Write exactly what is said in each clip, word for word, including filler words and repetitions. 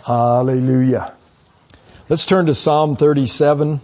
Hallelujah. Let's turn to Psalm thirty-seven.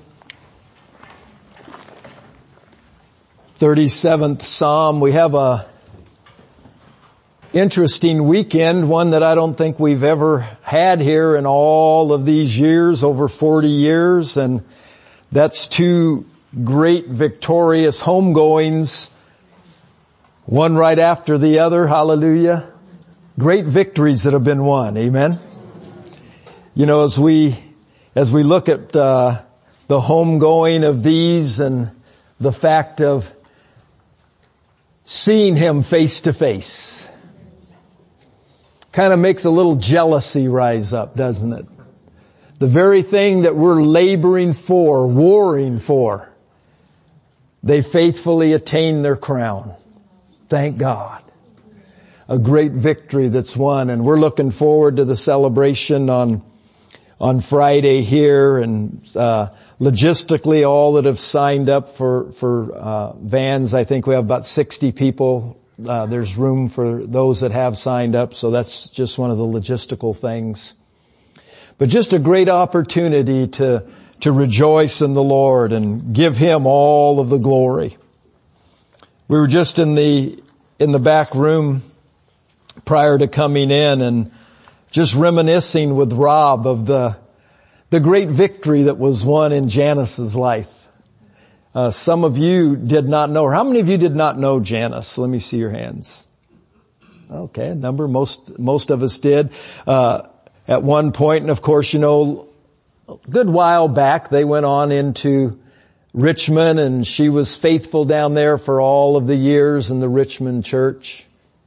thirty-seventh Psalm. We have a interesting weekend, one that I don't think we've ever had here in all of these years, over forty years, and that's two great victorious homegoings, one right after the other. Hallelujah. Great victories that have been won. Amen. You know, as we, as we look at, uh, the homegoing of these and the fact of seeing Him face to face, kind of makes a little jealousy rise up, doesn't it? The very thing that we're laboring for, warring for, they faithfully attain their crown. Thank God. A great victory that's won, and we're looking forward to the celebration on on Friday here, and uh logistically all that have signed up for for uh vans. I think we have about sixty people. Uh there's room for those that have signed up, so that's just one of the logistical things. But just a great opportunity to to rejoice in the Lord and give Him all of the glory. We were just in the in the back room prior to coming in and just reminiscing with Rob of the the great victory that was won in Janice's life. Uh, some of you did not know her. How many of you did not know Janice? Let me see your hands. Okay, a number. Most most of us did. Uh, at one point, and of course, you know, a good while back, they went on into Richmond, and she was faithful down there for all of the years in the Richmond church.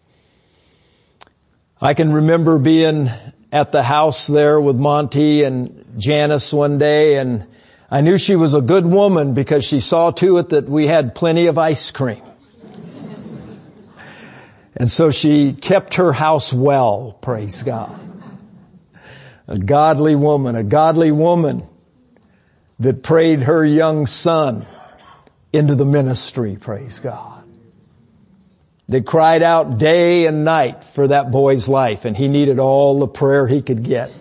I can remember being at the house there with Monty and Janice one day, and I knew she was a good woman because she saw to it that we had plenty of ice cream. And so she kept her house well, praise God. A godly woman, a godly woman that prayed her young son into the ministry, praise God. They cried out day and night for that boy's life, and he needed all the prayer he could get.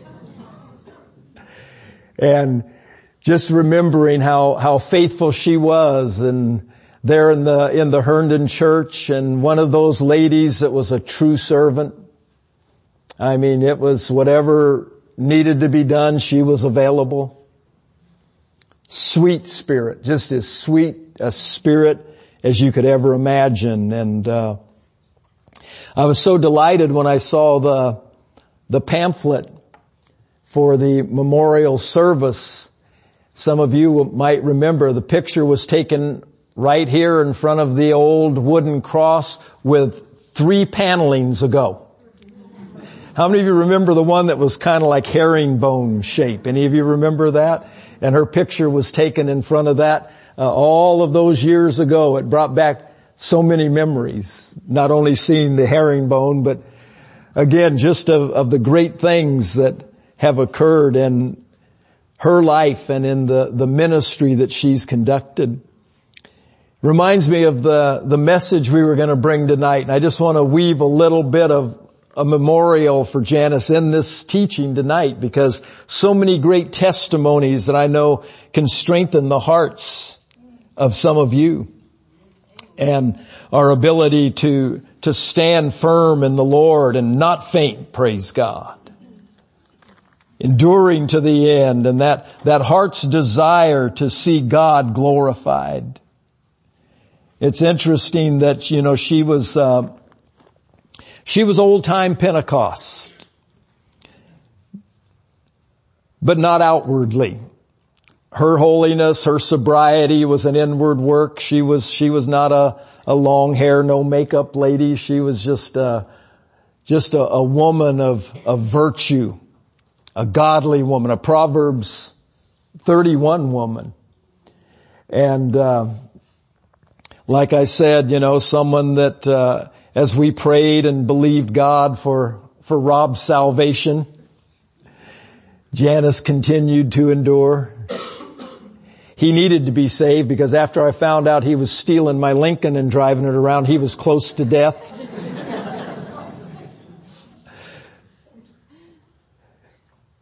And just remembering how, how faithful she was, and there in the, in the Herndon church, and one of those ladies that was a true servant. I mean, it was whatever needed to be done, she was available. Sweet spirit, just as sweet a spirit as you could ever imagine. And uh I was so delighted when I saw the the pamphlet for the memorial service. Some of you might remember the picture was taken right here in front of the old wooden cross with three panelings ago. How many of you remember the one that was kind of like herringbone shape? Any of you remember that? And her picture was taken in front of that uh, all of those years ago. It brought back so many memories, not only seeing the herringbone, but again, just of, of the great things that have occurred in her life and in the, the ministry that she's conducted. Reminds me of the, the message we were going to bring tonight. And I just want to weave a little bit of a memorial for Janice in this teaching tonight, because so many great testimonies that I know can strengthen the hearts of some of you, and our ability to to stand firm in the Lord and not faint, praise God. Enduring to the end, and that that heart's desire to see God glorified. It's interesting that, you know, she was uh She was old-time Pentecost, but not outwardly. Her holiness, her sobriety was an inward work. She was, she was not a, a long hair, no makeup lady. She was just a, just a, a woman of, of virtue, a godly woman, a Proverbs thirty-one woman. And, uh, like I said, you know, someone that, uh, as we prayed and believed God for, for Rob's salvation, Janice continued to endure. He needed to be saved because after I found out he was stealing my Lincoln and driving it around, he was close to death.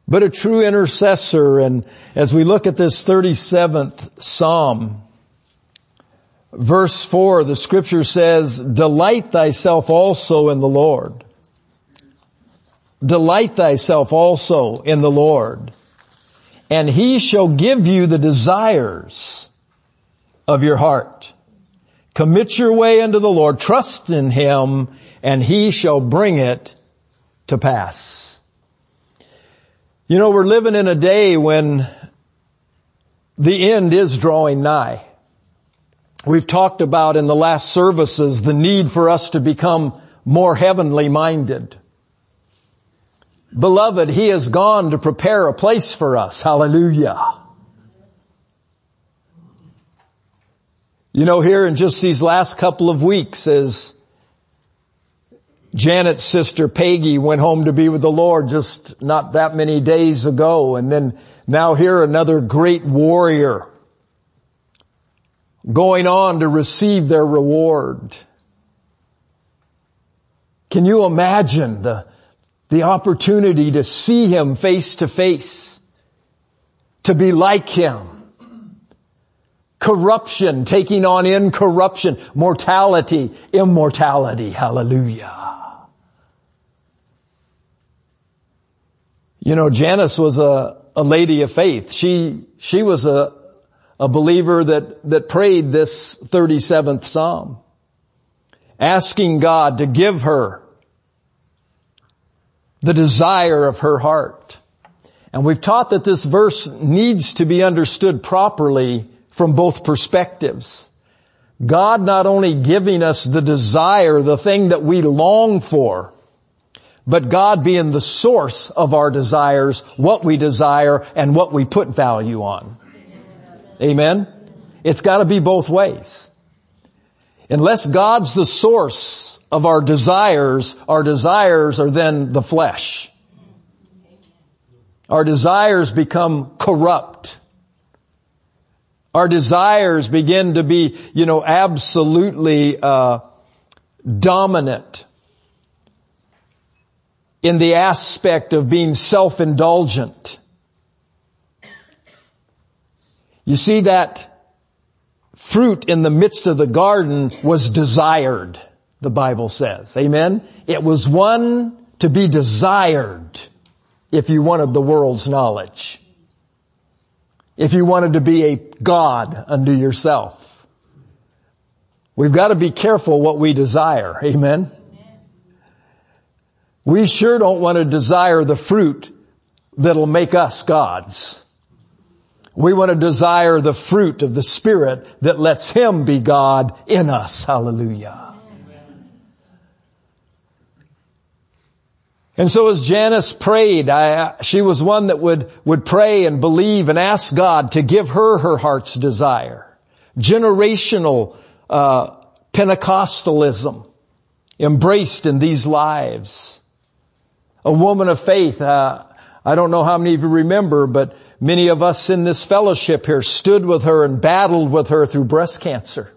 but a true intercessor. And as we look at this thirty-seventh Psalm, verse four, the scripture says, delight thyself also in the Lord. Delight thyself also in the Lord, and he shall give you the desires of your heart. Commit your way unto the Lord, trust in him, and he shall bring it to pass. You know, we're living in a day when the end is drawing nigh. We've talked about in the last services the need for us to become more heavenly minded. Beloved, he has gone to prepare a place for us. Hallelujah. You know, here in just these last couple of weeks, as Janet's sister Peggy went home to be with the Lord just not that many days ago, and then now here another great warrior going on to receive their reward. Can you imagine the The opportunity to see him face to face, to be like him. Corruption taking on incorruption, mortality, immortality. Hallelujah. You know, Janice was a, a lady of faith. She, she was a, a believer that, that prayed this thirty-seventh Psalm, asking God to give her the desire of her heart. And we've taught that this verse needs to be understood properly from both perspectives. God not only giving us the desire, the thing that we long for, but God being the source of our desires, what we desire and what we put value on. Amen? It's got to be both ways. Unless God's the source of our desires, our desires are then the flesh. Our desires become corrupt. Our desires begin to be, you know, absolutely uh dominant in the aspect of being self-indulgent. You see, that fruit in the midst of the garden was desired, the Bible says. Amen? It was one to be desired if you wanted the world's knowledge. If you wanted to be a God unto yourself. We've got to be careful what we desire. Amen? We sure don't want to desire the fruit that'll make us gods. We want to desire the fruit of the Spirit that lets him be God in us. Hallelujah. And so as Janice prayed, I, she was one that would, would pray and believe and ask God to give her her heart's desire. Generational, uh, Pentecostalism embraced in these lives. A woman of faith, uh, I don't know how many of you remember, but many of us in this fellowship here stood with her and battled with her through breast cancer.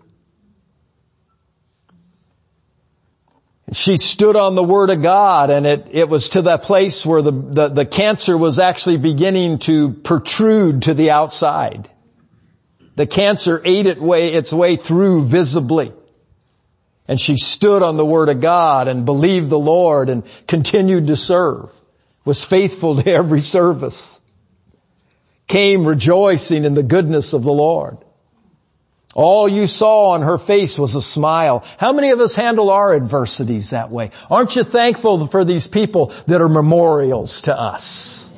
She stood on the Word of God, and it, it was to that place where the, the, the cancer was actually beginning to protrude to the outside. The cancer ate it way, its way through visibly. And she stood on the Word of God and believed the Lord and continued to serve, was faithful to every service, came rejoicing in the goodness of the Lord. All you saw on her face was a smile. How many of us handle our adversities that way? Aren't you thankful for these people that are memorials to us?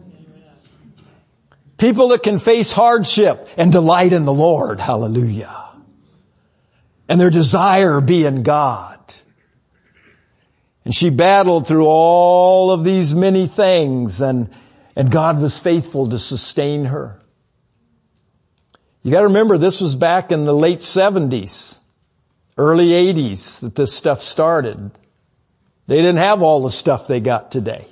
People that can face hardship and delight in the Lord. Hallelujah. And their desire be in God. And she battled through all of these many things, and, and God was faithful to sustain her. You got to remember, this was back in the late seventies, early eighties that this stuff started. They didn't have all the stuff they got today.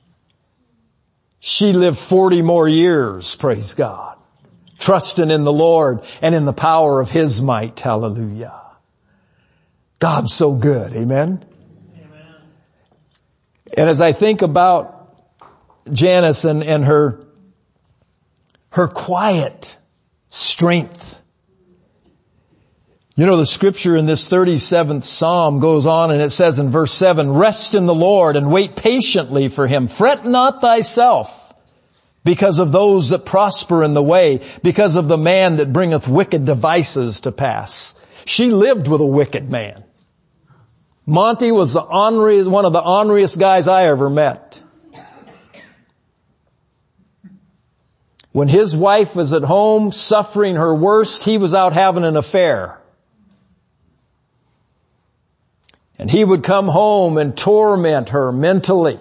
She lived forty more years, praise God, trusting in the Lord and in the power of his might. Hallelujah. God's so good. Amen. Amen. And as I think about Janice and, and her, her quiet strength. You know, the scripture in this thirty-seventh Psalm goes on and it says in verse seven, rest in the Lord and wait patiently for Him. Fret not thyself because of those that prosper in the way, because of the man that bringeth wicked devices to pass. She lived with a wicked man. Monty was the ornery, one of the orneriest guys I ever met. When his wife was at home suffering her worst, he was out having an affair. And he would come home and torment her mentally.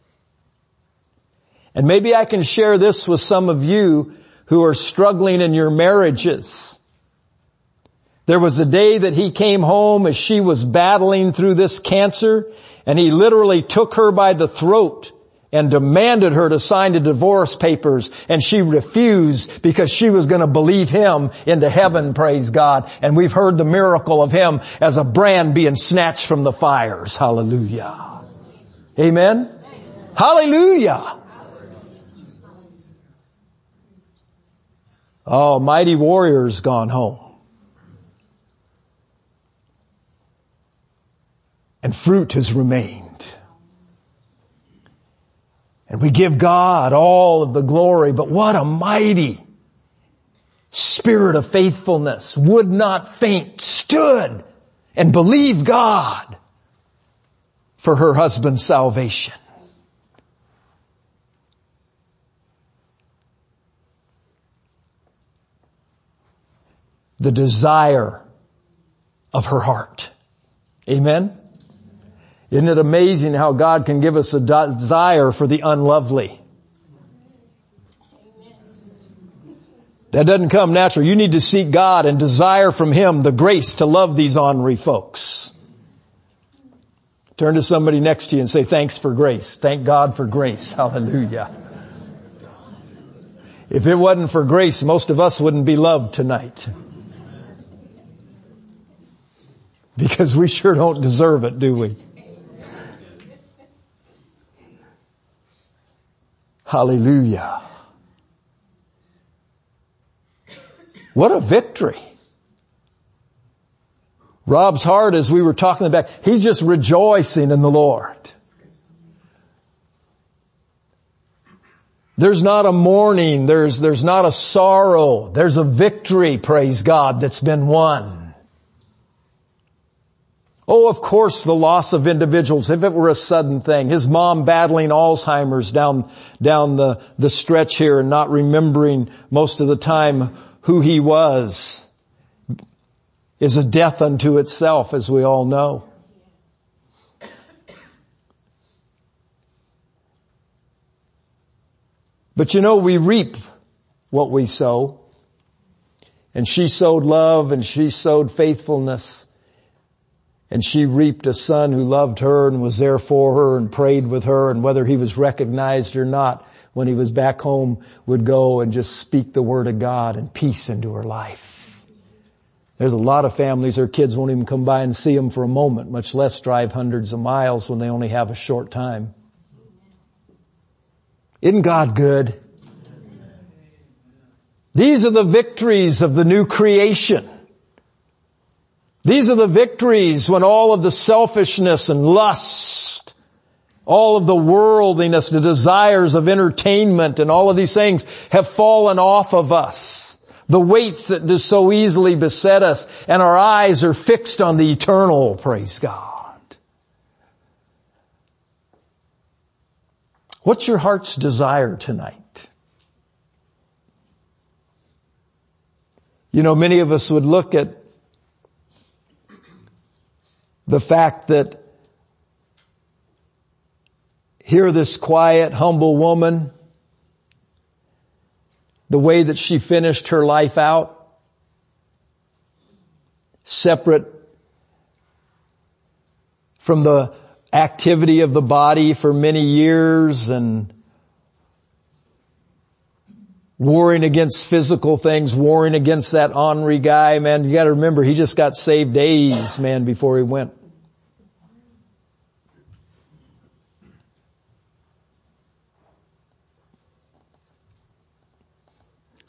And maybe I can share this with some of you who are struggling in your marriages. There was a day that he came home as she was battling through this cancer, and he literally took her by the throat and demanded her to sign the divorce papers, and she refused because she was going to believe him into heaven, praise God. And we've heard the miracle of him as a brand being snatched from the fires. Hallelujah. Amen? Hallelujah. Oh, mighty warrior's gone home. And fruit has remained. And we give God all of the glory, but what a mighty spirit of faithfulness, would not faint, stood and believed God for her husband's salvation. The desire of her heart. Amen? Isn't it amazing how God can give us a desire for the unlovely? That doesn't come natural. You need to seek God and desire from Him the grace to love these ornery folks. Turn to somebody next to you and say, thanks for grace. Thank God for grace. Hallelujah. If it wasn't for grace, most of us wouldn't be loved tonight. Because we sure don't deserve it, do we? Hallelujah. What a victory. Rob's heart, as we were talking about, he's just rejoicing in the Lord. There's not a mourning, there's, there's not a sorrow, there's a victory, praise God, that's been won. Oh, of course, the loss of individuals, if it were a sudden thing. His mom battling Alzheimer's down, down the, the stretch here and not remembering most of the time who he was is a death unto itself, as we all know. But you know, we reap what we sow. And she sowed love and she sowed faithfulness. And she reaped a son who loved her and was there for her and prayed with her, and whether he was recognized or not, when he was back home, would go and just speak the word of God and peace into her life. There's a lot of families, their kids won't even come by and see them for a moment, much less drive hundreds of miles when they only have a short time. Isn't God good? These are the victories of the new creation. These are the victories when all of the selfishness and lust, all of the worldliness, the desires of entertainment and all of these things have fallen off of us. The weights that just so easily beset us, and our eyes are fixed on the eternal, praise God. What's your heart's desire tonight? You know, many of us would look at the fact that here this quiet, humble woman, the way that she finished her life out, separate from the activity of the body for many years and warring against physical things, warring against that ornery guy, man. You gotta remember, he just got saved days, man, before he went.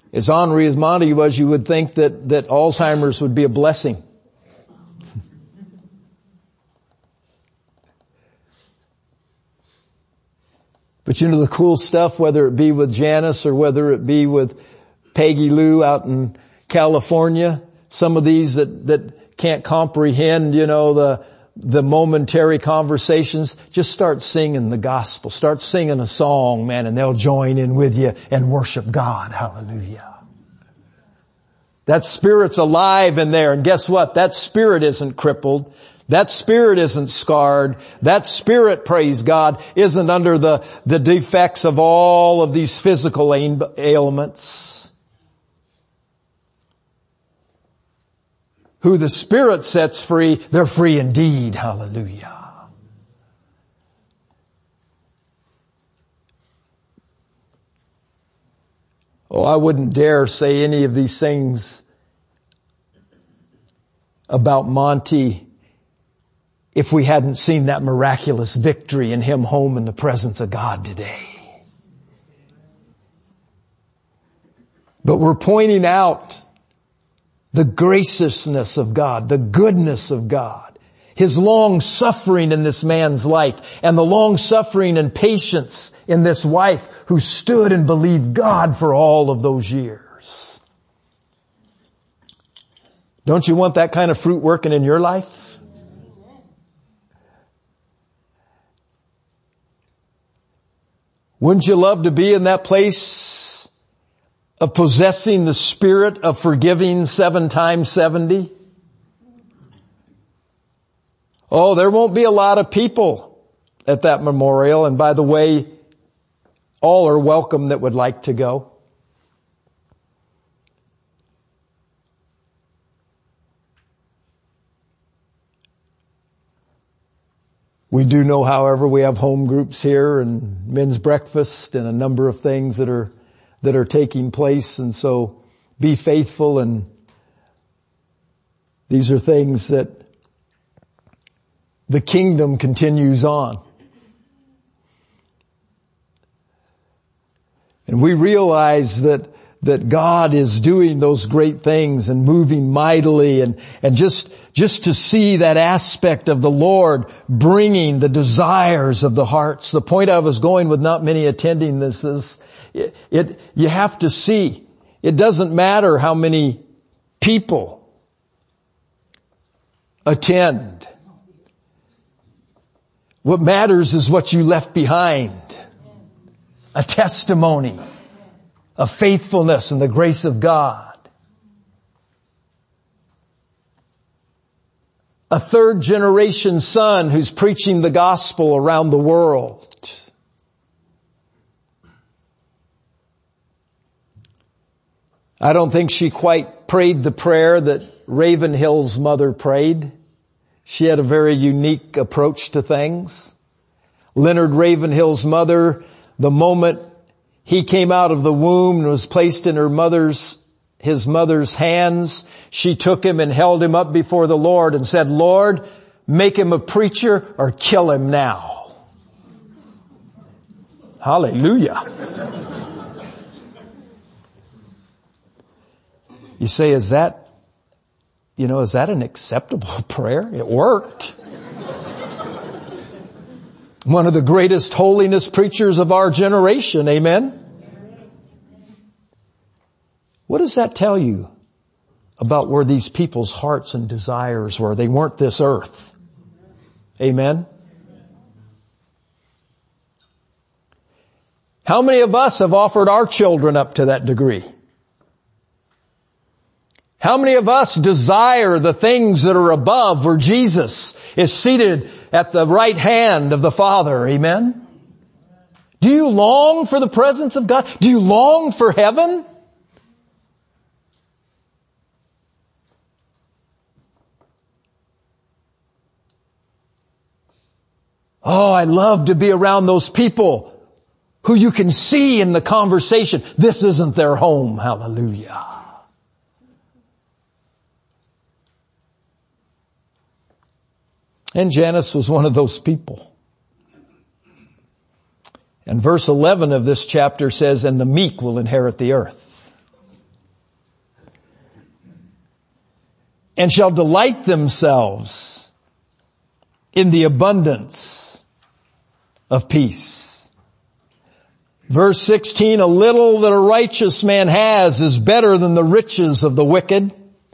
As ornery as Monty was, you would think that, that Alzheimer's would be a blessing. But you know the cool stuff, whether it be with Janice or whether it be with Peggy Lou out in California, some of these that, that can't comprehend, you know, the, the momentary conversations, just start singing the gospel. Start singing a song, man, and they'll join in with you and worship God. Hallelujah. That spirit's alive in there, and guess what? That spirit isn't crippled. That spirit isn't scarred. That spirit, praise God, isn't under the, the defects of all of these physical ailments. Who the Spirit sets free, they're free indeed. Hallelujah. Oh, I wouldn't dare say any of these things about Monty if we hadn't seen that miraculous victory and him home in the presence of God today. But we're pointing out the graciousness of God, the goodness of God, His long suffering in this man's life, and the long suffering and patience in this wife who stood and believed God for all of those years. Don't you want that kind of fruit working in your life? Wouldn't you love to be in that place of possessing the spirit of forgiving seven times seventy? Oh, there won't be a lot of people at that memorial. And by the way, all are welcome that would like to go. We do know, however, we have home groups here and men's breakfast and a number of things that are, that are taking place. And so be faithful, and these are things that the kingdom continues on. And we realize that that God is doing those great things and moving mightily, and, and just, just to see that aspect of the Lord bringing the desires of the hearts. The point I was going with not many attending this is, it, it, you have to see, it doesn't matter how many people attend. What matters is what you left behind. A testimony of faithfulness and the grace of God. A third generation son who's preaching the gospel around the world. I don't think she quite prayed the prayer that Ravenhill's mother prayed. She had a very unique approach to things. Leonard Ravenhill's mother, the moment he came out of the womb and was placed in her mother's, his mother's hands, she took him and held him up before the Lord and said, "Lord, make him a preacher or kill him now." Hallelujah. You say, is that, you know, is that an acceptable prayer? It worked. One of the greatest holiness preachers of our generation. Amen. What does that tell you about where these people's hearts and desires were? They weren't this earth. Amen. How many of us have offered our children up to that degree? How many of us desire the things that are above, where Jesus is seated at the right hand of the Father? Amen? Do you long for the presence of God? Do you long for heaven? Oh, I love to be around those people who you can see in the conversation, this isn't their home. Hallelujah. And Janice was one of those people. And verse eleven of this chapter says, "And the meek will inherit the earth." and shall delight themselves in the abundance of peace. Verse sixteen, a little that a righteous man has is better than the riches of the wicked.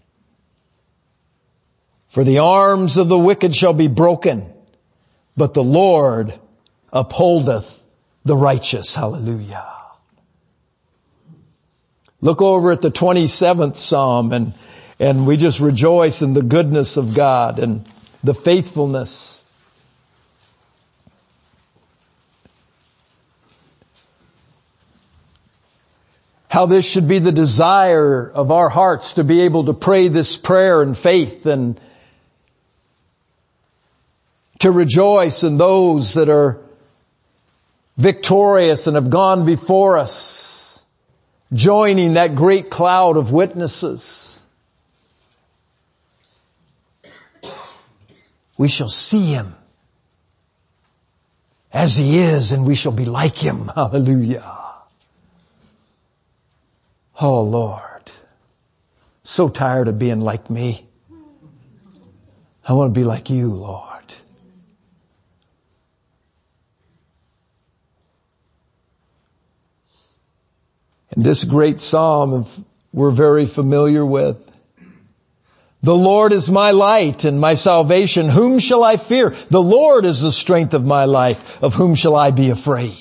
For the arms of the wicked shall be broken, but the Lord upholdeth the righteous. Hallelujah. Look over at the twenty-seventh Psalm, and, and we just rejoice in the goodness of God and the faithfulness. How this should be the desire of our hearts to be able to pray this prayer in faith and to rejoice in those that are victorious and have gone before us, joining that great cloud of witnesses. We shall see him as he is, and we shall be like him. Hallelujah. Oh Lord, so tired of being like me. I want to be like you, Lord. And this great psalm we're very familiar with. The Lord is my light and my salvation. Whom shall I fear? The Lord is the strength of my life. Of whom shall I be afraid?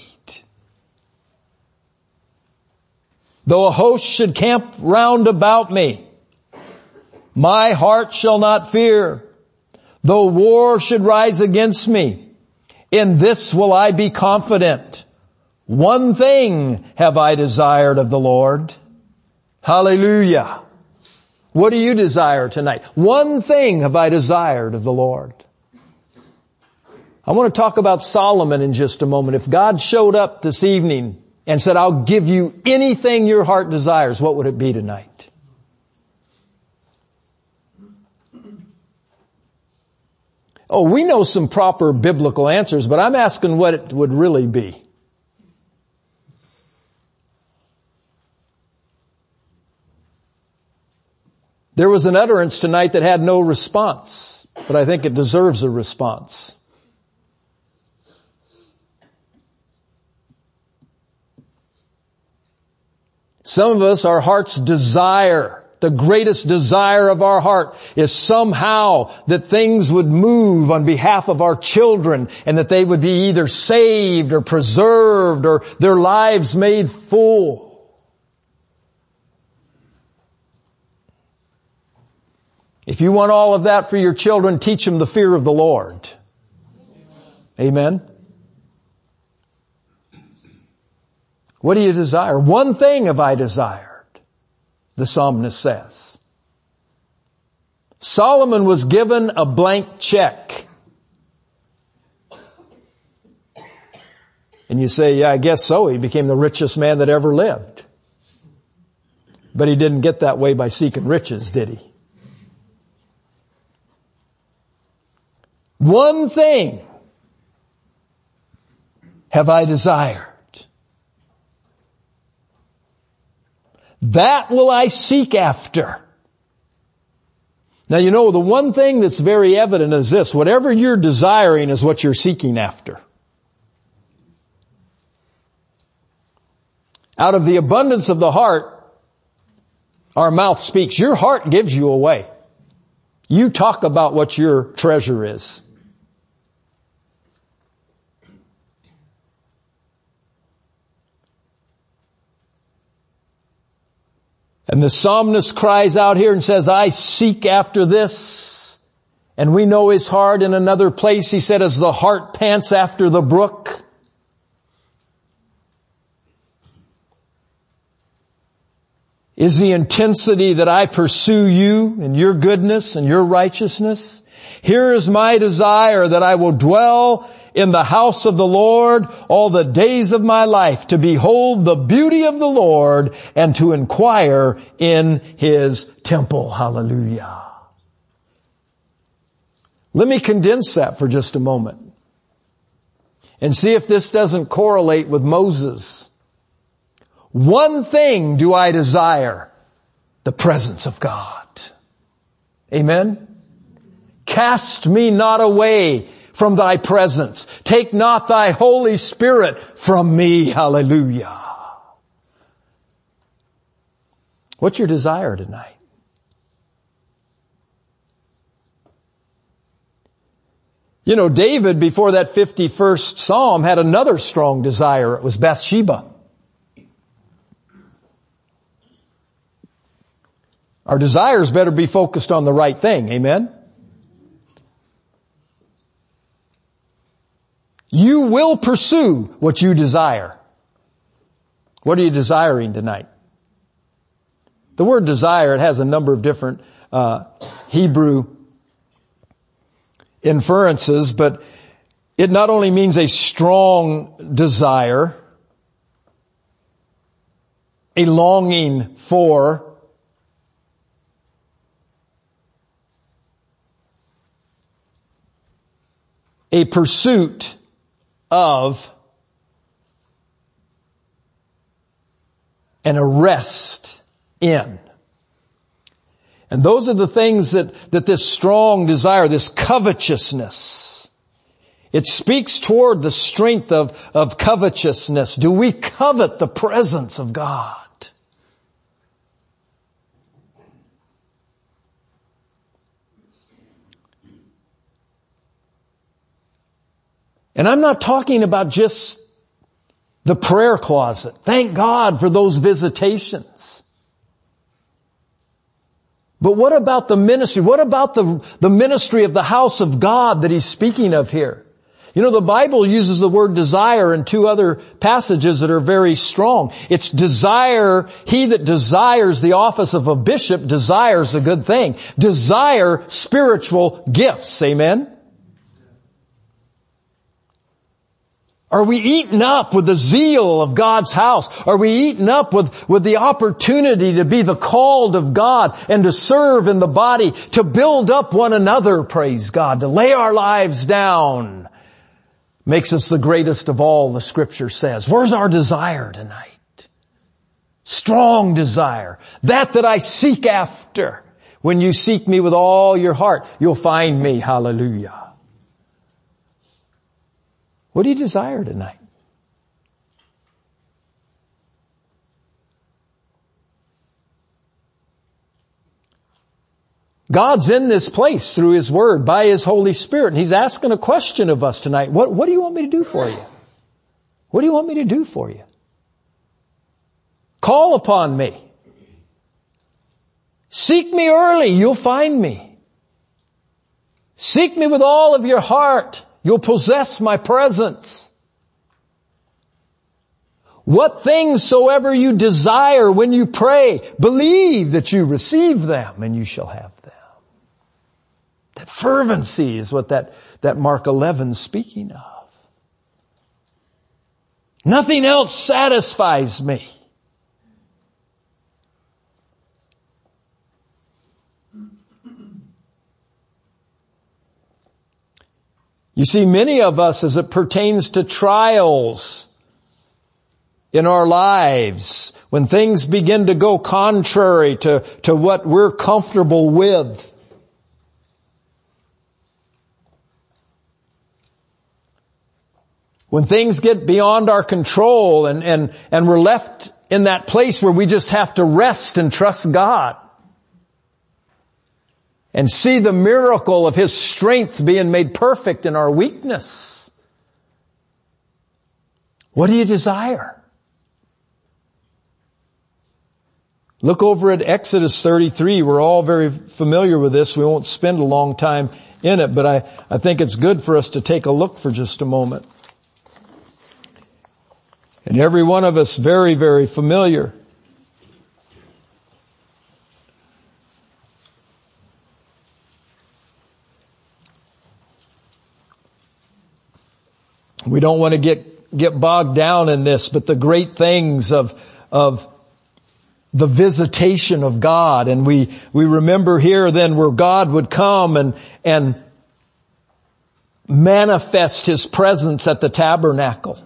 Though a host should camp round about me, my heart shall not fear. Though war should rise against me, in this will I be confident. One thing have I desired of the Lord. Hallelujah. What do you desire tonight? One thing have I desired of the Lord. I want to talk about Solomon in just a moment. If God showed up this evening and said, I'll give you anything your heart desires, what would it be tonight? Oh, we know some proper biblical answers, but I'm asking what it would really be. There was an utterance tonight that had no response, but I think it deserves a response. Some of us, our heart's desire, the greatest desire of our heart is somehow that things would move on behalf of our children and that they would be either saved or preserved or their lives made full. If you want all of that for your children, teach them the fear of the Lord. Amen. What do you desire? One thing have I desired, the psalmist says. Solomon was given a blank check. And you say, yeah, I guess so. He became the richest man that ever lived. But he didn't get that way by seeking riches, did he? One thing have I desired. That will I seek after. Now you know, the one thing that's very evident is this. Whatever you're desiring is what you're seeking after. Out of the abundance of the heart, our mouth speaks. Your heart gives you away. You talk about what your treasure is. And the psalmist cries out here and says, I seek after this. And we know his heart in another place. He said, as the hart pants after the brook. Is the intensity that I pursue you and your goodness and your righteousness. Here is my desire, that I will dwell in the house of the Lord all the days of my life, to behold the beauty of the Lord and to inquire in his temple. Hallelujah. Let me condense that for just a moment and see if this doesn't correlate with Moses. One thing do I desire, the presence of God. Amen? Cast me not away from thy presence. Take not thy Holy Spirit from me. Hallelujah. What's your desire tonight? You know, David, before that fifty-first Psalm, had another strong desire. It was Bathsheba. Our desires better be focused on the right thing. Amen? You will pursue what you desire. What are you desiring tonight? The word desire, it has a number of different uh Hebrew inferences, but it not only means a strong desire, a longing for, a pursuit of, an arrest in. And those are the things that, that this strong desire, this covetousness, it speaks toward the strength of, of covetousness. Do we covet the presence of God? And I'm not talking about just the prayer closet. Thank God for those visitations. But what about the ministry? What about the, the ministry of the house of God that he's speaking of here? You know, the Bible uses the word desire in two other passages that are very strong. It's desire, he that desires the office of a bishop desires a good thing. Desire spiritual gifts. Amen? Are we eaten up with the zeal of God's house? Are we eaten up with, with the opportunity to be the called of God and to serve in the body, to build up one another, praise God, to lay our lives down? Makes us the greatest of all, the scripture says. Where's our desire tonight? Strong desire. That that I seek after. When you seek me with all your heart, you'll find me. Hallelujah. What do you desire tonight? God's in this place through His Word, by His Holy Spirit, and He's asking a question of us tonight. What, what do you want me to do for you? What do you want me to do for you? Call upon me. Seek me early, you'll find me. Seek me with all of your heart. You'll possess my presence. What things soever you desire when you pray, believe that you receive them and you shall have them. That fervency is what that, that Mark eleven is speaking of. Nothing else satisfies me. You see, many of us, as it pertains to trials in our lives, when things begin to go contrary to, to what we're comfortable with, when things get beyond our control and, and, and we're left in that place where we just have to rest and trust God and see the miracle of His strength being made perfect in our weakness. What do you desire? Look over at Exodus thirty-three. We're all very familiar with this. We won't spend a long time in it, but I, I think it's good for us to take a look for just a moment. And every one of us very, very familiar. We don't want to get, get bogged down in this, but the great things of, of the visitation of God. And we, we remember here then where God would come and, and manifest His presence at the tabernacle.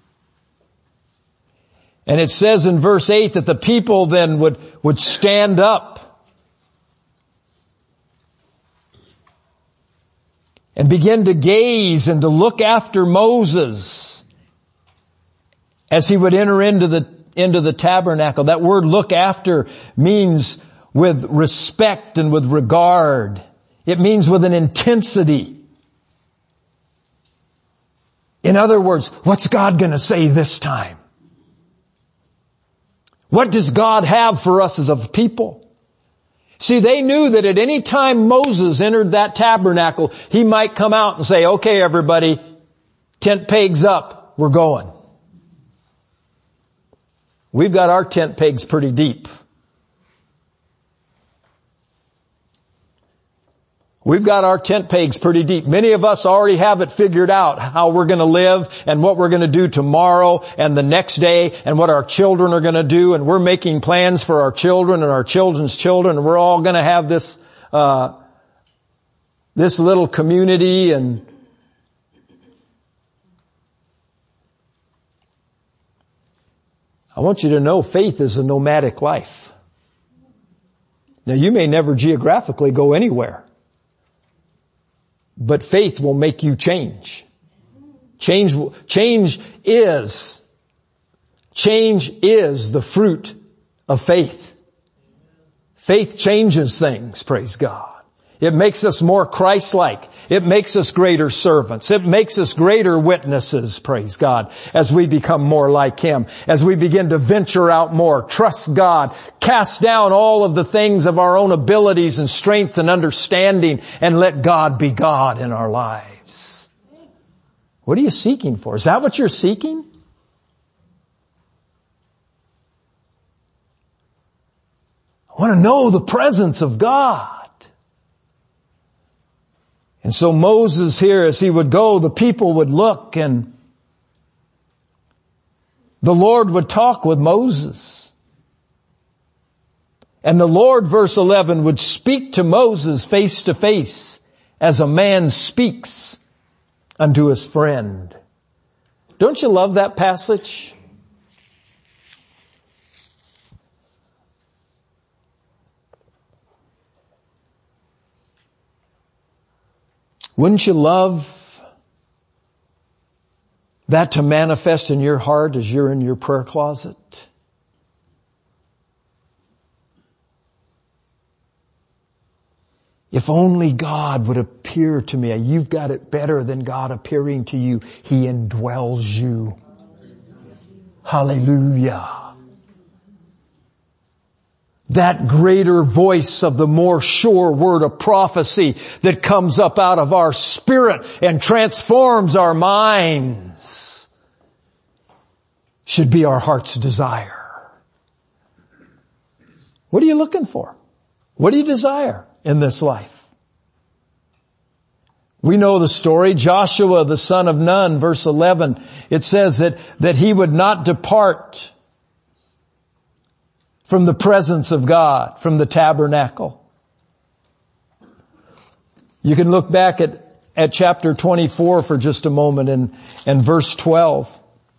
And it says in verse eight that the people then would, would stand up and begin to gaze and to look after Moses as he would enter into the, into the tabernacle. That word look after means with respect and with regard. It means with an intensity. In other words, what's God going to say this time? What does God have for us as a people? See, they knew that at any time Moses entered that tabernacle, he might come out and say, okay, everybody, tent pegs up, we're going. We've got our tent pegs pretty deep. We've got our tent pegs pretty deep. Many of us already have it figured out how we're going to live and what we're going to do tomorrow and the next day and what our children are going to do. And we're making plans for our children and our children's children. And we're all going to have this, uh, this little community. And I want you to know faith is a nomadic life. Now you may never geographically go anywhere. But faith will make you change. Change, change is, change is the fruit of faith. Faith changes things, praise God. It makes us more Christ-like. It makes us greater servants. It makes us greater witnesses, praise God, as we become more like Him, as we begin to venture out more, trust God, cast down all of the things of our own abilities and strength and understanding, and let God be God in our lives. What are you seeking for? Is that what you're seeking? I want to know the presence of God. And so Moses here, as he would go, the people would look and the Lord would talk with Moses. And the Lord, verse eleven, would speak to Moses face to face as a man speaks unto his friend. Don't you love that passage? Wouldn't you love that to manifest in your heart as you're in your prayer closet? If only God would appear to me. You've got it better than God appearing to you. He indwells you. Hallelujah. That greater voice of the more sure word of prophecy that comes up out of our spirit and transforms our minds should be our heart's desire. What are you looking for? What do you desire in this life? We know the story. Joshua, the son of Nun, verse eleven, it says that, that he would not depart from the presence of God, from the tabernacle. You can look back at, at chapter twenty-four for just a moment and, and verse twelve.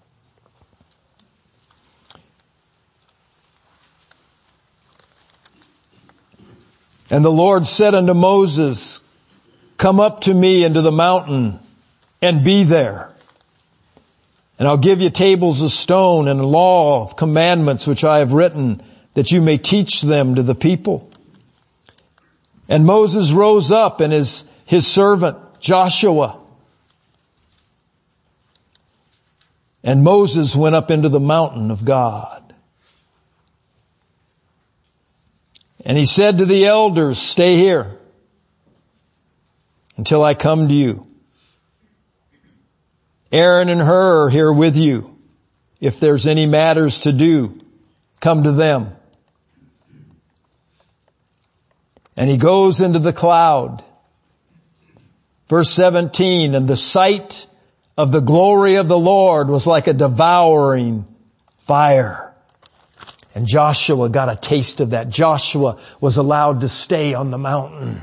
And the Lord said unto Moses, come up to me into the mountain and be there. And I'll give you tables of stone and a law of commandments which I have written, that you may teach them to the people. And Moses rose up and his, his servant Joshua. And Moses went up into the mountain of God. And he said to the elders, stay here until I come to you. Aaron and Hur are here with you. If there's any matters to do, come to them. And he goes into the cloud. Verse seventeen, and the sight of the glory of the Lord was like a devouring fire. And Joshua got a taste of that. Joshua was allowed to stay on the mountain.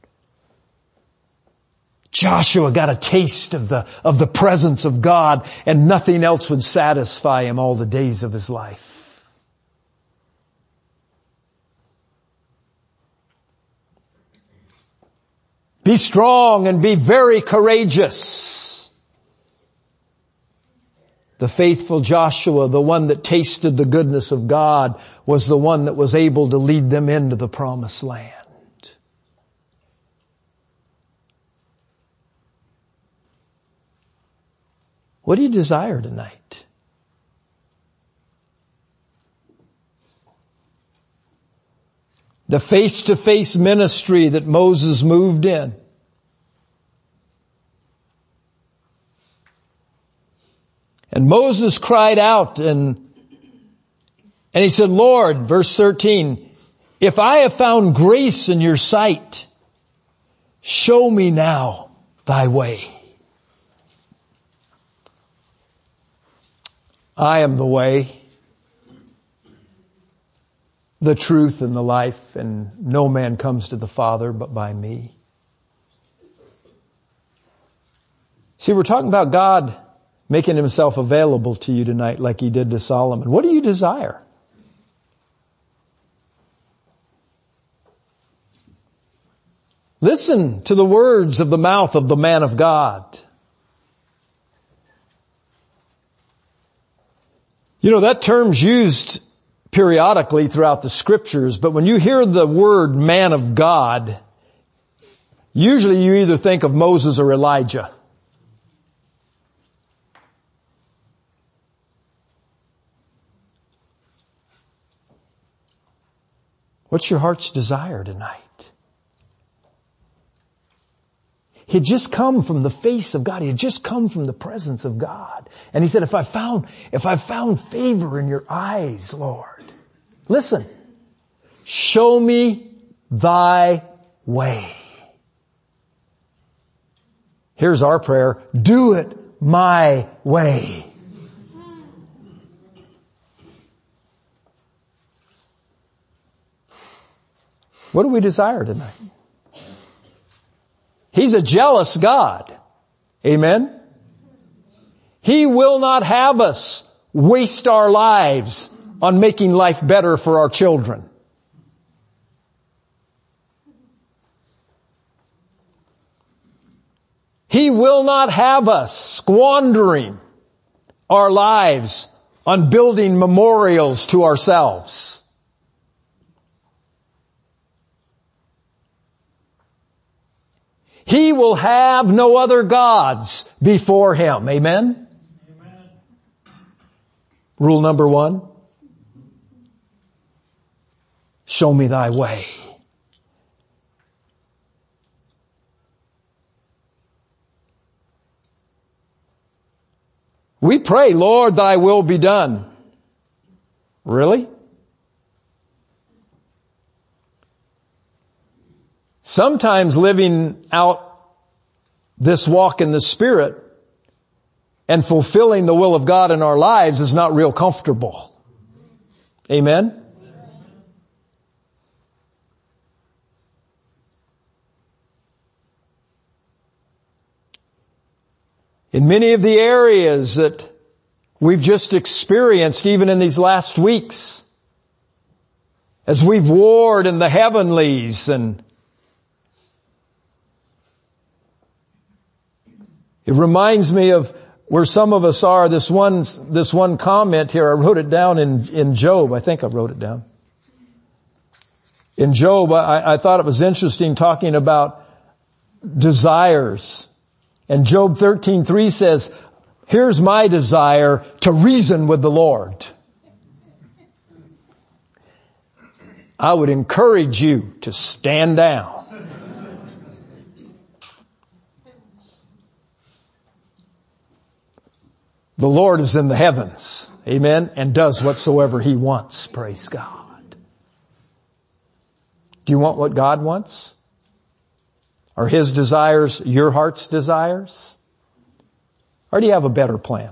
Joshua got a taste of the, of the presence of God, and nothing else would satisfy him all the days of his life. Be strong and be very courageous. The faithful Joshua, the one that tasted the goodness of God, was the one that was able to lead them into the promised land. What do you desire tonight? The face-to-face ministry that Moses moved in. And Moses cried out and, and he said, Lord, verse thirteen, if I have found grace in your sight, show me now thy way. I am the way, the truth, and the life, and no man comes to the Father but by me. See, we're talking about God making himself available to you tonight like he did to Solomon. What do you desire? Listen to the words of the mouth of the man of God. You know, that term's used periodically throughout the scriptures, but when you hear the word man of God, usually you either think of Moses or Elijah. What's your heart's desire tonight? He had just come from the face of God. He had just come from the presence of God. And he said, if I found, if I found favor in your eyes, Lord, listen, show me thy way. Here's our prayer. Do it my way. What do we desire tonight? He's a jealous God. Amen? He will not have us waste our lives on making life better for our children. He will not have us squandering our lives on building memorials to ourselves. He will have no other gods before him. Amen? Amen. Rule number one. Show me thy way. We pray, Lord, thy will be done. Really? Sometimes living out this walk in the Spirit and fulfilling the will of God in our lives is not real comfortable. Amen? In many of the areas that we've just experienced, even in these last weeks, as we've warred in the heavenlies, and it reminds me of where some of us are. This one, this one comment here, I wrote it down in, in Job. I think I wrote it down. In Job, I, I thought it was interesting talking about desires. And Job thirteen three says, here's my desire, to reason with the Lord. I would encourage you to stand down. The Lord is in the heavens, amen, and does whatsoever he wants, praise God. Do you want what God wants? Are his desires your heart's desires? Or do you have a better plan?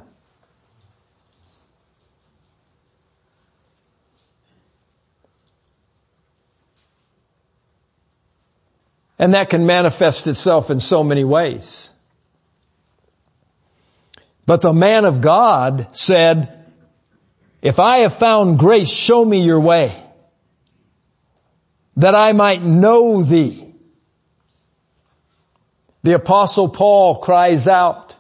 And that can manifest itself in so many ways. But the man of God said, if I have found grace, show me your way, that I might know thee. The Apostle Paul cries out.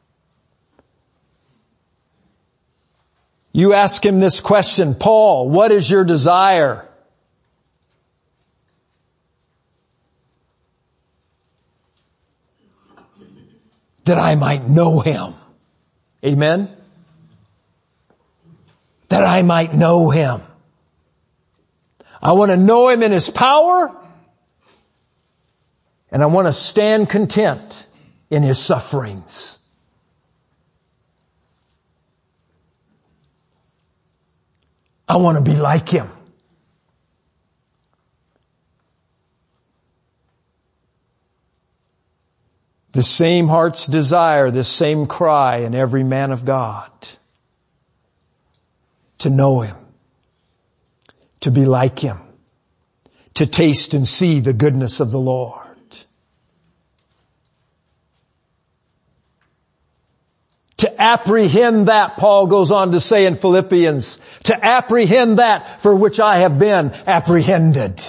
You ask him this question, Paul, what is your desire? That I might know him. Amen? That I might know him. I want to know him in his power. And I want to stand content in his sufferings. I want to be like him. The same heart's desire, the same cry in every man of God. To know him. To be like him. To taste and see the goodness of the Lord. To apprehend that, Paul goes on to say in Philippians, to apprehend that for which I have been apprehended.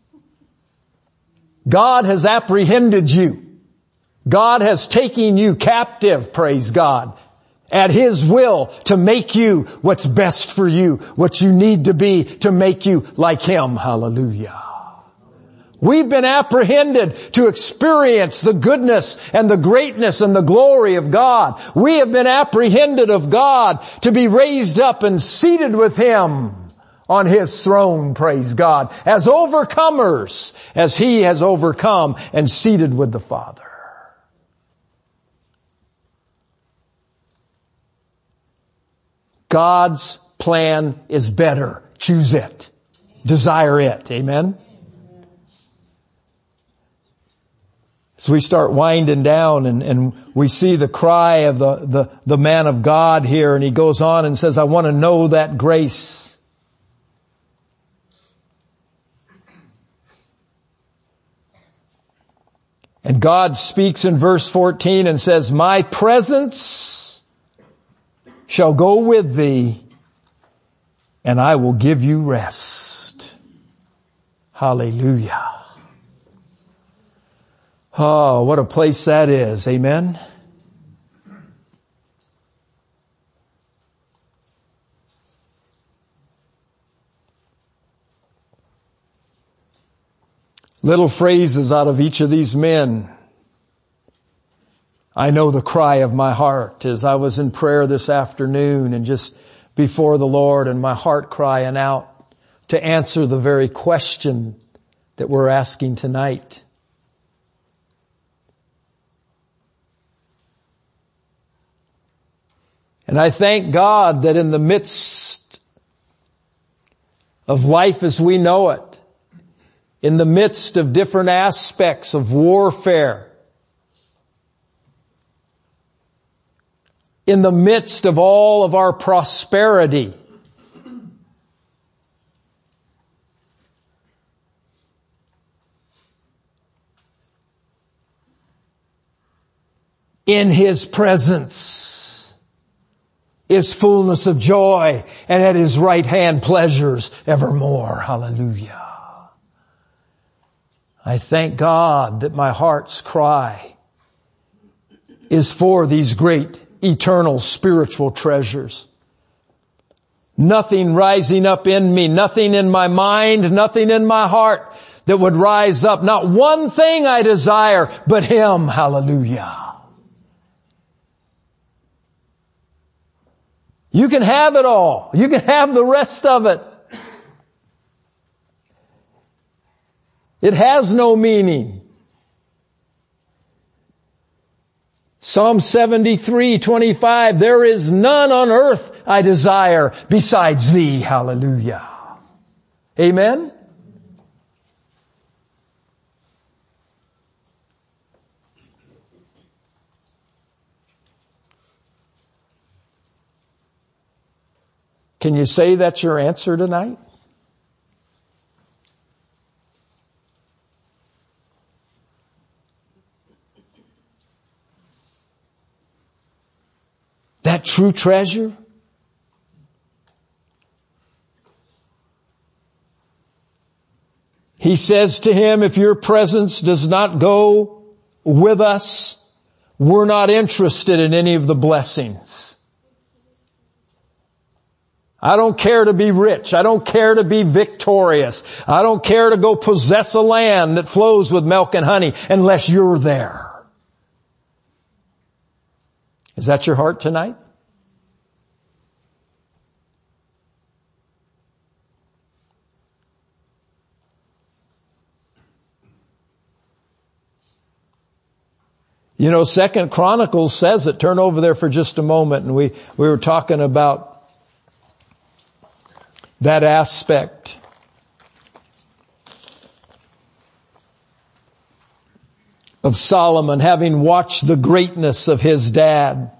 God has apprehended you. God has taken you captive, praise God, at his will to make you what's best for you, what you need to be to make you like him. Hallelujah. We've been apprehended to experience the goodness and the greatness and the glory of God. We have been apprehended of God to be raised up and seated with him on his throne, praise God, as overcomers, as he has overcome and seated with the Father. God's plan is better. Choose it. Desire it. Amen? So we start winding down and, and we see the cry of the, the, the man of God here, and he goes on and says, I want to know that grace. And God speaks in verse fourteen and says, my presence shall go with thee, and I will give you rest. Hallelujah. Oh, what a place that is. Amen. Little phrases out of each of these men. I know the cry of my heart as I was in prayer this afternoon and just before the Lord, and my heart crying out to answer the very question that we're asking tonight. And I thank God that in the midst of life as we know it, in the midst of different aspects of warfare, in the midst of all of our prosperity, in his presence is fullness of joy, and at his right hand pleasures evermore. Hallelujah. I thank God that my heart's cry is for these great eternal spiritual treasures. Nothing rising up in me, nothing in my mind, nothing in my heart that would rise up. Not one thing I desire but him. Hallelujah. You can have it all. You can have the rest of it. It has no meaning. Psalm seventy-three twenty-five, there is none on earth I desire besides thee. Hallelujah. Amen? Can you say that's your answer tonight? That true treasure? He says to him, if your presence does not go with us, we're not interested in any of the blessings. I don't care to be rich. I don't care to be victorious. I don't care to go possess a land that flows with milk and honey unless you're there. Is that your heart tonight? You know, Second Chronicles says it. Turn over there for just a moment, and we, we were talking about that aspect. Of Solomon having watched the greatness of his dad.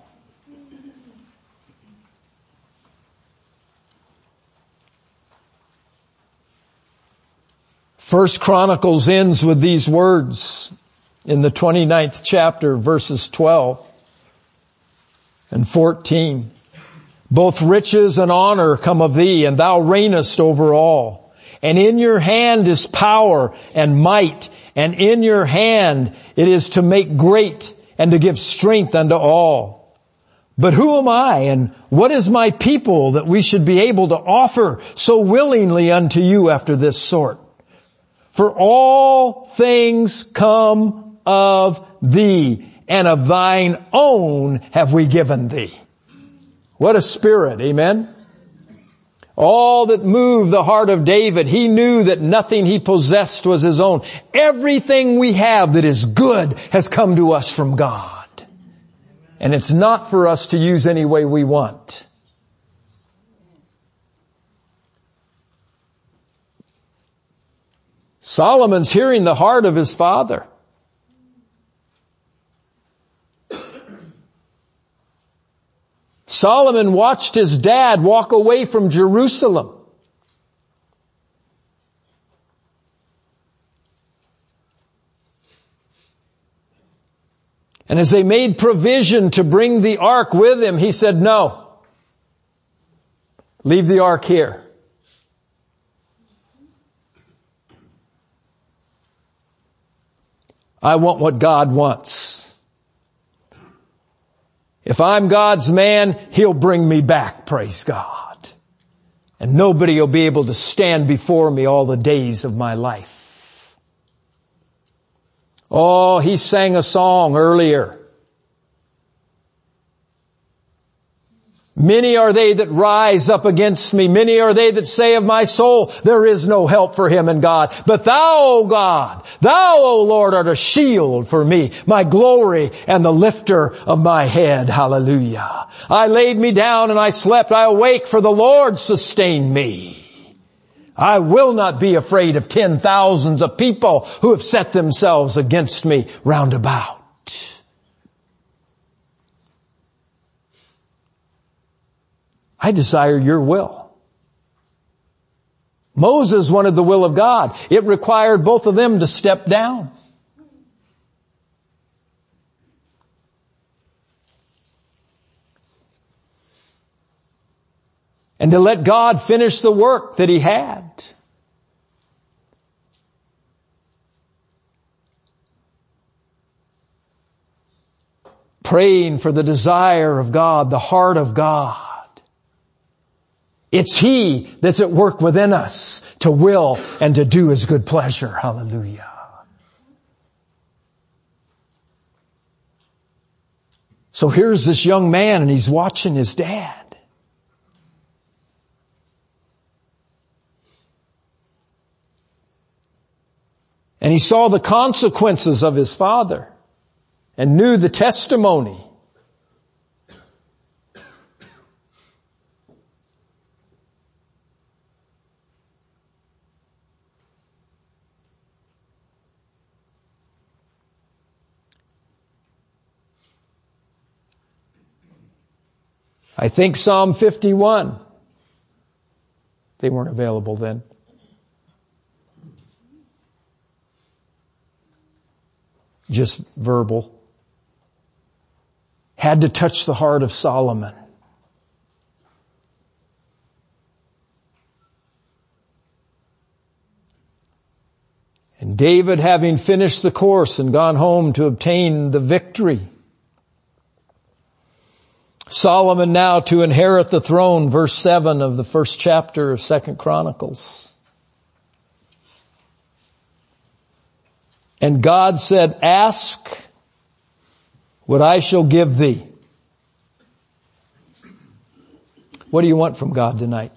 First Chronicles ends with these words in the twenty-ninth chapter, verses twelve and fourteen. Both riches and honor come of thee, and thou reignest over all. And in your hand is power and might, and in your hand it is to make great and to give strength unto all. But who am I, and what is my people, that we should be able to offer so willingly unto you after this sort? For all things come of thee, and of thine own have we given thee. What a spirit, amen? All that moved the heart of David, he knew that nothing he possessed was his own. Everything we have that is good has come to us from God. And it's not for us to use any way we want. Solomon's hearing the heart of his father. Solomon watched his dad walk away from Jerusalem. And as they made provision to bring the ark with him, he said, no, leave the ark here. I want what God wants. If I'm God's man, He'll bring me back, praise God. And nobody will be able to stand before me all the days of my life. Oh, he sang a song earlier. Many are they that rise up against me. Many are they that say of my soul, there is no help for him in God. But thou, O God, thou, O Lord, art a shield for me, my glory and the lifter of my head. Hallelujah. I laid me down and I slept. I awake, for the Lord sustained me. I will not be afraid of ten thousands of people who have set themselves against me round about. I desire your will. Moses wanted the will of God. It required both of them to step down. And to let God finish the work that He had. Praying for the desire of God, the heart of God. It's He that's at work within us to will and to do His good pleasure. Hallelujah. So here's this young man and he's watching his dad. And he saw the consequences of his father and knew the testimony. I think Psalm fifty-one. They weren't available then. Just verbal. Had to touch the heart of Solomon. And And David, having finished the course and gone home to obtain the victory. Solomon now to inherit the throne, verse seven of the first chapter of Second Chronicles. And God said, ask what I shall give thee. What do you want from God tonight?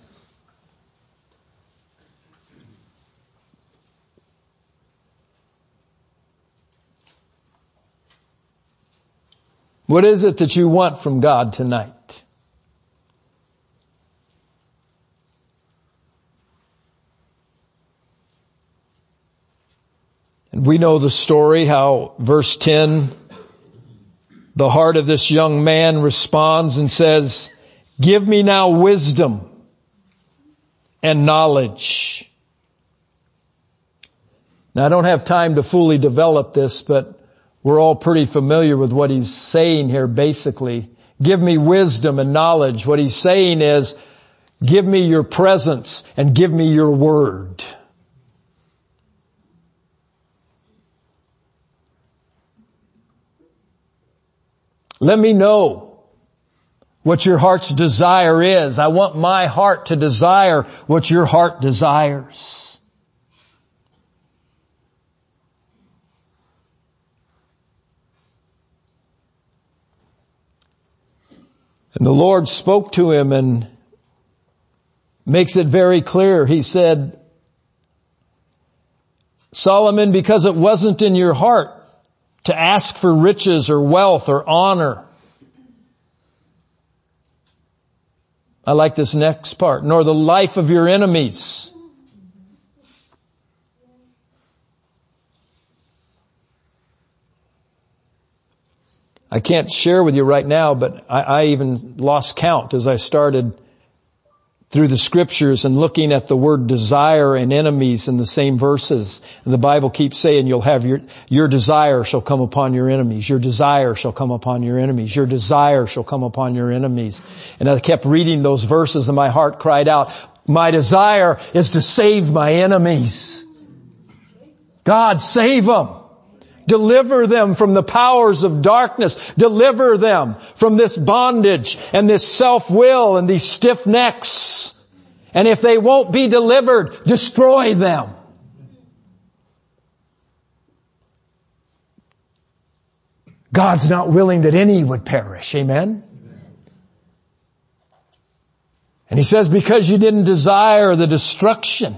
What is it that you want from God tonight? And we know the story, how verse ten, the heart of this young man responds and says, give me now wisdom and knowledge. Now I don't have time to fully develop this, but we're all pretty familiar with what he's saying here basically. Give me wisdom and knowledge. What he's saying is, give me your presence and give me your word. Let me know what your heart's desire is. I want my heart to desire what your heart desires. And the Lord spoke to him and makes it very clear. He said, Solomon, because it wasn't in your heart to ask for riches or wealth or honor. I like this next part. Nor the life of your enemies. I can't share with you right now, but I, I even lost count as I started through the scriptures and looking at the word desire and enemies in the same verses. And the Bible keeps saying you'll have your, your desire shall come upon your enemies. Your desire shall come upon your enemies. Your desire shall come upon your enemies. And I kept reading those verses and my heart cried out, my desire is to save my enemies. God, save them. Deliver them from the powers of darkness. Deliver them from this bondage and this self-will and these stiff necks. And if they won't be delivered, destroy them. God's not willing that any would perish. Amen? And he says, because you didn't desire the destruction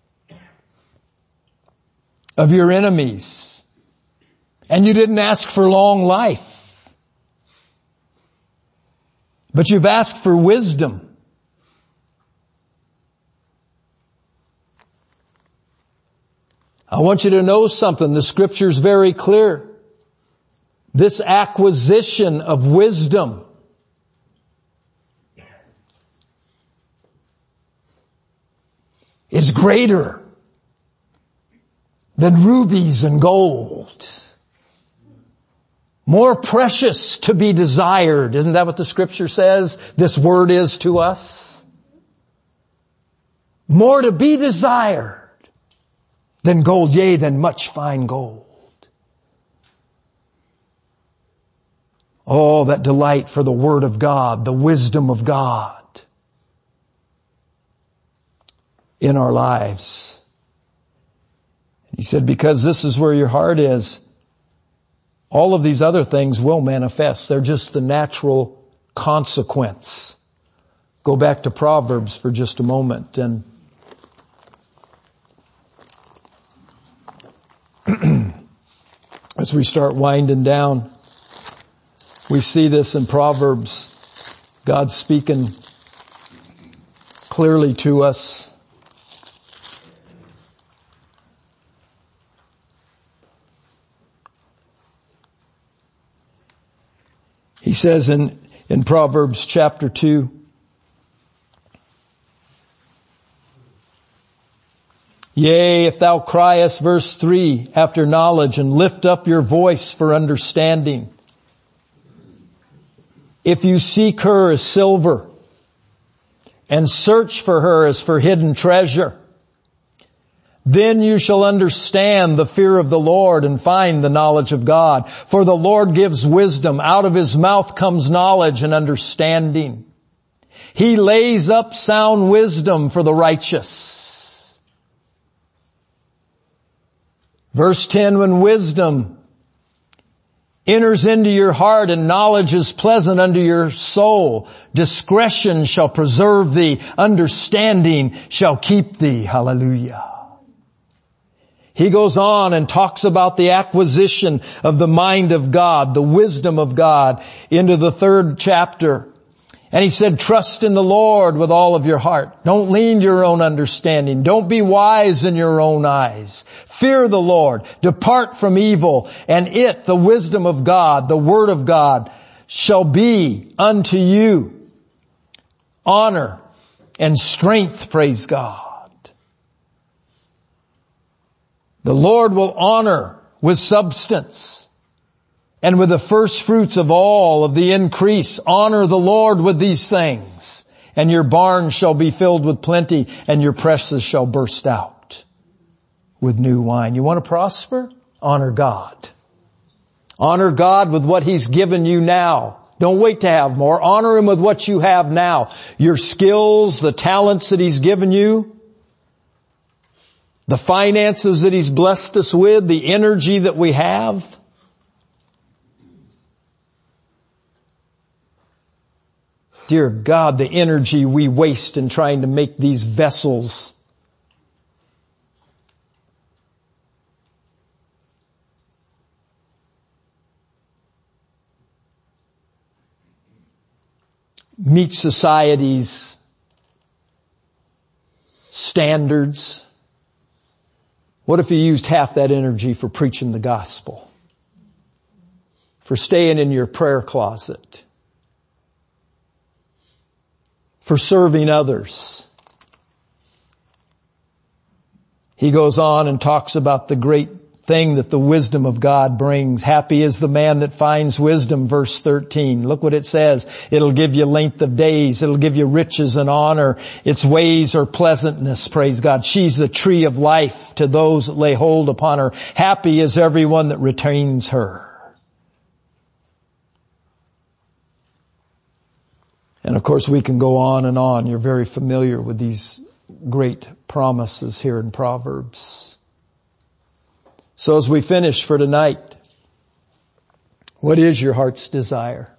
of your enemies, and you didn't ask for long life, but you've asked for wisdom. I want you to know something. The scripture's very clear. This acquisition of wisdom is greater than rubies and gold. More precious to be desired. Isn't that what the scripture says? This word is to us. More to be desired than gold, yea, than much fine gold. Oh, that delight for the word of God, the wisdom of God in our lives. And he said, because this is where your heart is, all of these other things will manifest. They're just the natural consequence. Go back to Proverbs for just a moment. And as we start winding down, we see this in Proverbs. God speaking clearly to us. He says in, in Proverbs chapter two, yea, if thou criest, verse three, after knowledge and lift up your voice for understanding, if you seek her as silver and search for her as for hidden treasure, Then you shall understand the fear of the Lord and find the knowledge of God. For the Lord gives wisdom. Out of His mouth comes knowledge and understanding. He lays up sound wisdom for the righteous. Verse ten, when wisdom enters into your heart and knowledge is pleasant unto your soul, discretion shall preserve thee, understanding shall keep thee. Hallelujah. He goes on and talks about the acquisition of the mind of God, the wisdom of God, into the third chapter. And he said, trust in the Lord with all of your heart. Don't lean to your own understanding. Don't be wise in your own eyes. Fear the Lord. Depart from evil. And it, the wisdom of God, the word of God, shall be unto you honor and strength, praise God. The Lord will honor with substance and with the first fruits of all of the increase. Honor the Lord with these things, and your barns shall be filled with plenty, and your presses shall burst out with new wine. You want to prosper? Honor God. Honor God with what He's given you now. Don't wait to have more. Honor Him with what you have now. Your skills, the talents that He's given you, the finances that He's blessed us with, the energy that we have. Dear God, the energy we waste in trying to make these vessels meet society's standards. What if you used half that energy for preaching the gospel? For staying in your prayer closet? For serving others? He goes on and talks about the great thing that the wisdom of God brings. Happy is the man that finds wisdom, verse thirteen. Look what it says. It'll give you length of days. It'll give you riches and honor. Its ways are pleasantness, praise God. She's the tree of life to those that lay hold upon her. Happy is everyone that retains her. And of course we can go on and on. You're very familiar with these great promises here in Proverbs. So as we finish for tonight, what is your heart's desire?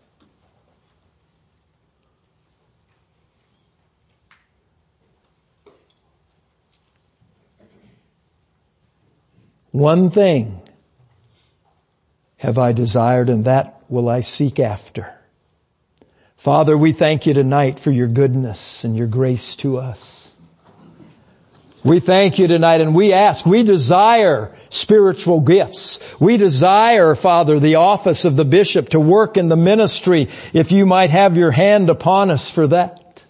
One thing have I desired, and that will I seek after. Father, we thank you tonight for your goodness and your grace to us. We thank you tonight, and we ask, we desire spiritual gifts. We desire, Father, the office of the bishop to work in the ministry, if you might have your hand upon us for that.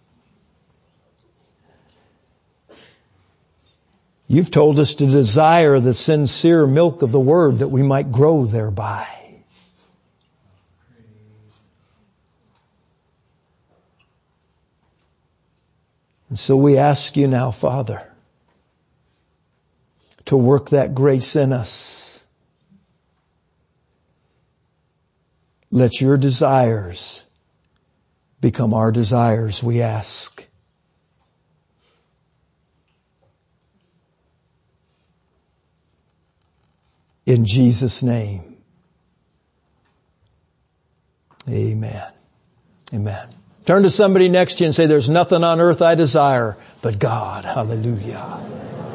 You've told us to desire the sincere milk of the word that we might grow thereby. And so we ask you now, Father, to work that grace in us. Let your desires become our desires, we ask. In Jesus' name. Amen. Amen. Turn to somebody next to you and say, there's nothing on earth I desire but God. Hallelujah.